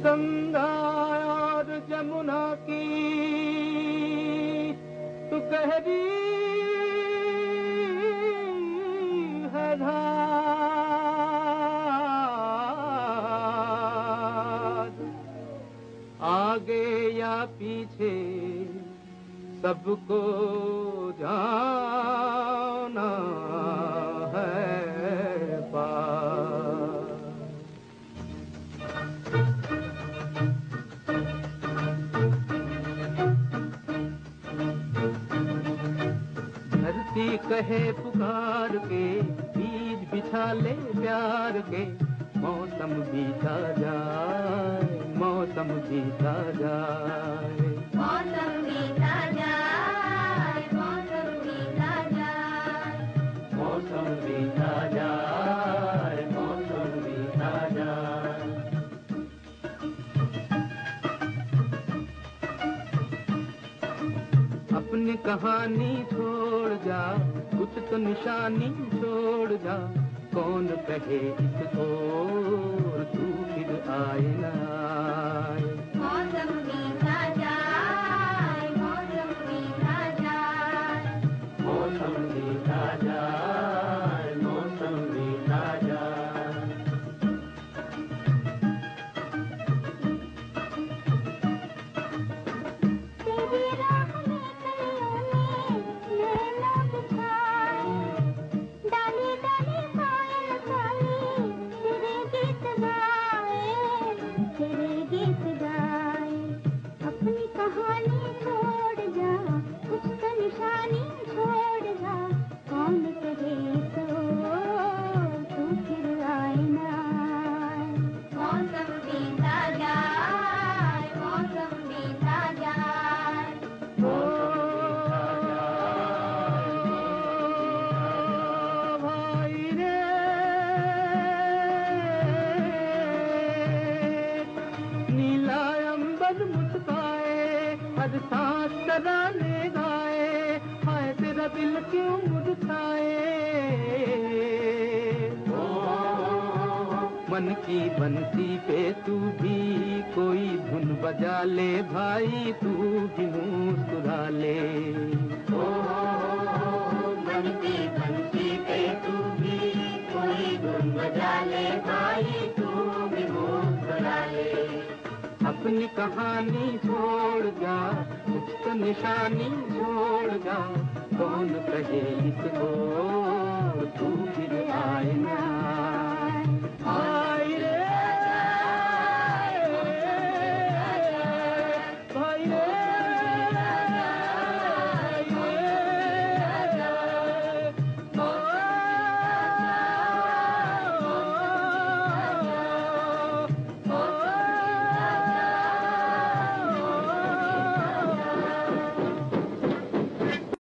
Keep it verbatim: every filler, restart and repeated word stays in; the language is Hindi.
गंगा और जमुना की तू गहरी है धार, आगे या पीछे सबको जाना है पार। धरती कहे पुकार के, बीज बिछा ले प्यार के, मौसम बीता जाए, मौसम बीता जाए, मौसम बीता जाए, मौसम बीता जाए, मौसम बीता जाए, मौसम बीता जाए। अपनी कहानी छोड़ जा, कुछ तो निशानी छोड़ जा, कौन कहे इस ओर तू फिर आए ना आए। मौसम बीता जाए, मौसम बीता जाए, मौसम बीता जाए, मौसम बीता जाए। तेरी राह में कलियों ने नैना बिछाए, डाली डाली पायल वाली तेरे गीत गाए, तेरे गीत गाए। अपनी कहानी छोड़ जा, कुछ तो निशानी छोड़ जा, कौन कहे तो तू फिर आए ना आए। मौसम बीता जाए, मौसम बीता जाए, ओ भाई रे, नीला अंबर मुस्काए, हर सांस तराने गाए, हाय तेरा दिल क्यों मुरझाए। मन की बंसी पे तू भी कोई धुन बजा ले भाई, तू भी मुस्कुरा ले। ओ मन की बंसी पे तू भी कोई धुन बजा ले भाई, तू भी मुस्कुरा ले। अपनी कहानी छोड़ जा, कुछ तो निशानी छोड़ जा, कौन कहे इसको तू फिर आए ना।